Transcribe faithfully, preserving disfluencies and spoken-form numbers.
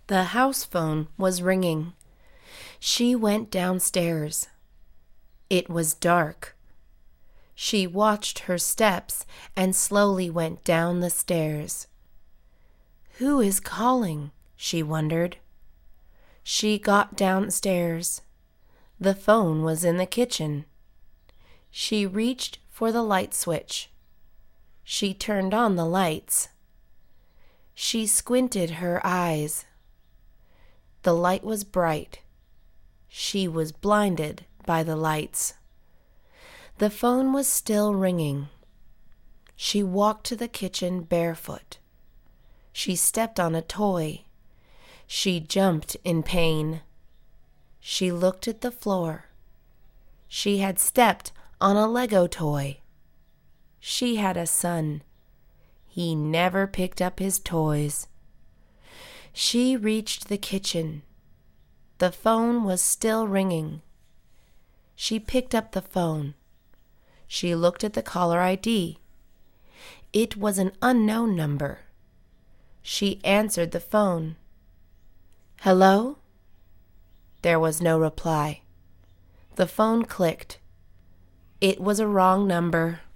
The house phone was ringing. She went downstairs. It was dark. She watched her steps and slowly went down the stairs. Who is calling? She wondered. She got downstairs. The phone was in the kitchen. She reached for the light switch. She turned on the lights. She squinted her eyes. The light was bright. She was blinded by the lights. The phone was still ringing. She walked to the kitchen barefoot. She stepped on a toy. She jumped in pain. She looked at the floor. She had stepped on a Lego toy. She had a son. He never picked up his toys. She reached the kitchen. The phone was still ringing. She picked up the phone. She looked at the caller I D. It was an unknown number. She answered the phone. Hello? There was no reply. The phone clicked. It was a wrong number.